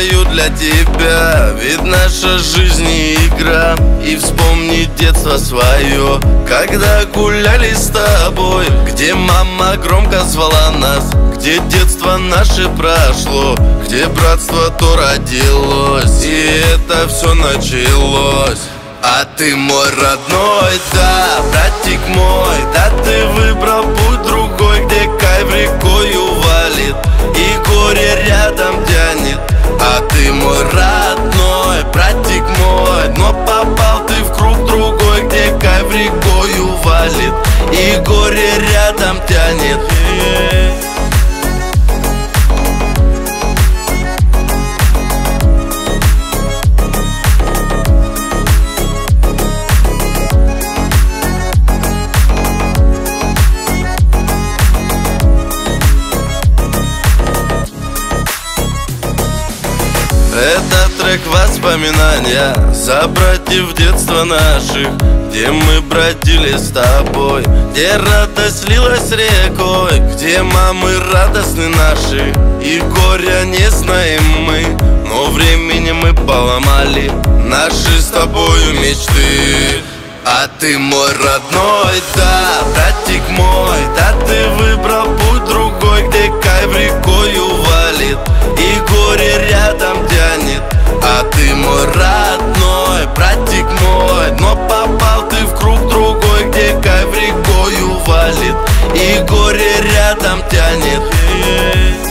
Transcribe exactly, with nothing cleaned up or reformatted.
спою для тебя, ведь наша жизнь не игра. И вспомни детство свое, когда гуляли с тобой, где мама громко звала нас, где детство наше прошло, где братство то родилось, и это все началось. А ты мой родной, да, братик мой, да ты выбрал путь другой, где кайф рекою валит и горе рядом тянет. А ты мой родной, братик мой, но попал ты в круг другой, где кайф рекою валит и горе рядом тянет. Это трек воспоминания за братьев детства наших, где мы бродили с тобой, где радость лилась рекой, где мамы радостны наши, и горя не знаем мы, но времени мы поломали наши с тобою мечты. А ты мой родной, да, братик мой, да ты выбрал путь другой, где кайф рекою валит и горе рядом тянет. А ты мой родной, братик мой, но попал ты в круг другой, где кайф рекою валит и горе рядом тянет.